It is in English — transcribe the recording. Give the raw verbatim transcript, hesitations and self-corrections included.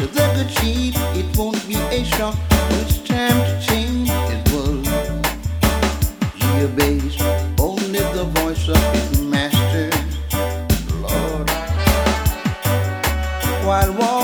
the good sheep, it won't be a shock. It's time to change his world. He obeys only the voice of his master, Lord. While walking